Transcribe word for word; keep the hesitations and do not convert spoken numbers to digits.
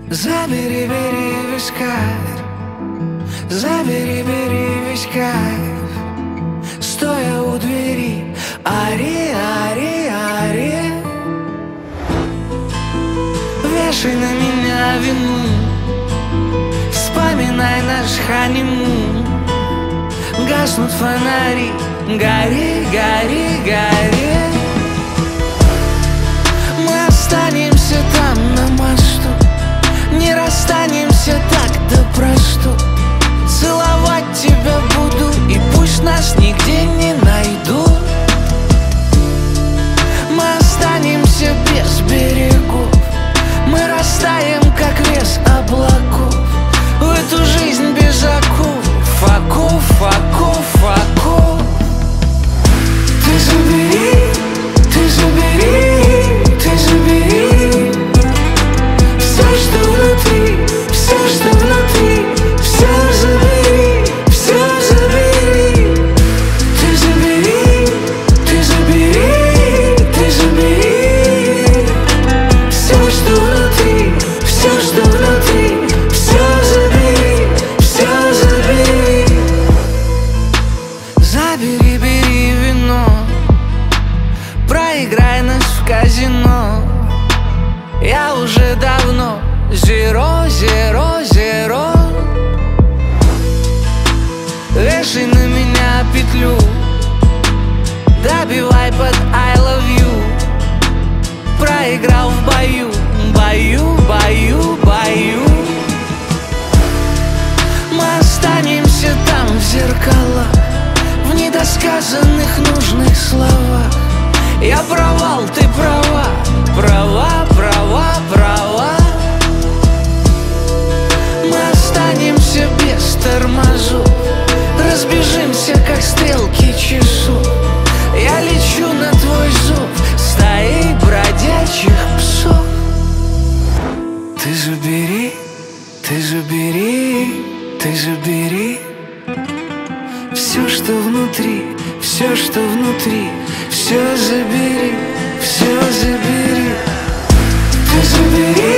Забери, бери весь кайф, забери, бери весь кайф. Стоя у двери, ари, ари, ари. Вешай на меня вину, вспоминай наш ханимун. Гаснут фонари, гори, гори, гори. Мы останемся там на мосту, не расстанемся так, да про что. Целовать тебя буду, и пусть нас нигде не найдут. Мы останемся без берегов, мы растаем, как вес облаков. В эту жизнь без оков, оков, оков, оков. Ты забери, ты забери, ты забери все, что внутри, все, что внутри. Все забери, все забери. Ты забери, ты забери, ты забери все, что внутри, все, что внутри. Все забери, все забери. Забери, бери вино, проиграй нас в казино. Я уже давно zero, zero, zero. Вешай на меня петлю, добивай под I love you. Проиграл в бою, бою, бою, бою. Мы останемся там в зеркалах, в недосказанных нужных словах. Я провал, ты права, права, права, права. Мы останемся без тормозов, разбежимся, как стрелки часов. Я лечу на твой зов стаей бродячих псов. Ты забери, ты забери, ты забери все, что внутри, все, что внутри. Все забери, все забери. Ты забери.